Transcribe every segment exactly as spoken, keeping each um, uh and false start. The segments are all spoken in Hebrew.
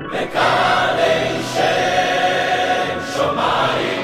לקהלי שם שמיים.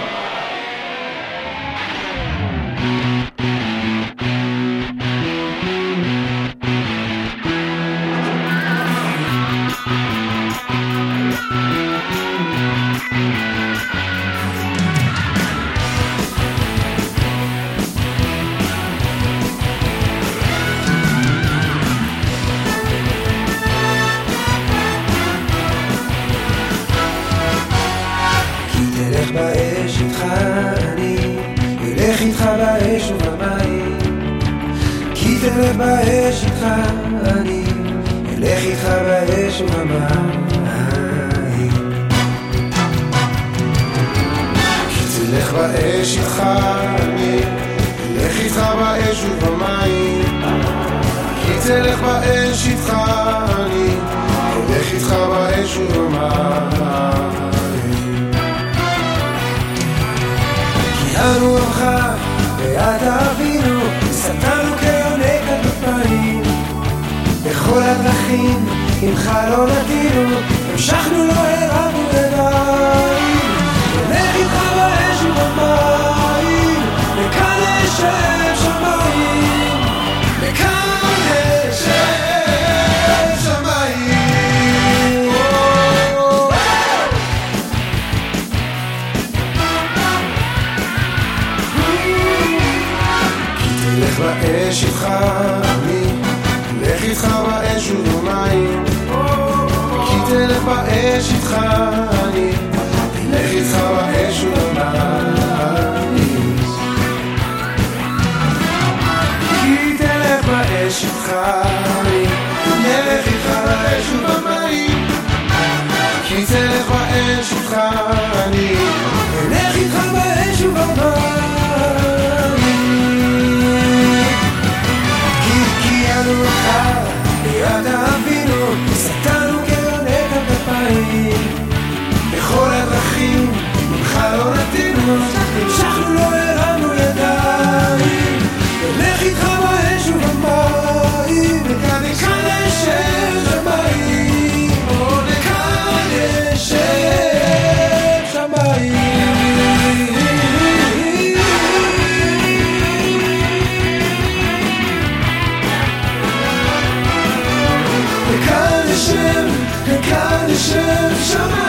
באש איתך אני, אלך איתך באש ובמים. כי תלך באש איתך אני, אלך איתך באש ובמים. כי תלך באש איתך אני, אלך איתך באש ובמים. כי תלך באש איתך אני, אלך איתך באש ובמים. אנו עמך ואת אבינו, סתנו כיונק כנפיים. בכל הדרכים עמך לא נדינו, המשכנו לא הרמנו ידיים. נלך איתך באש ובמים, לכאן לשם שמיים, לכאן לשם שמיים. לך באש איתך אני, לך איתך באש ובמים. כי תלך באש איתך אני, לך איתך באש ובמים. כי תלך באש איתך אני, לך איתך באש ובמים. כי תלך באש איתך אני, לך איתך באש ובמים. ביד אבינו, סתנו כיונק כנפיים. בכל הדרכים ממך לא נדינו, המשכנו לא הרמנו ידיים. נלך איתך באש ובמים, לכאן לכאן לשם שמיים. לכאן לשם שמיים. לכאן לשם, לכאן לשם שמיים.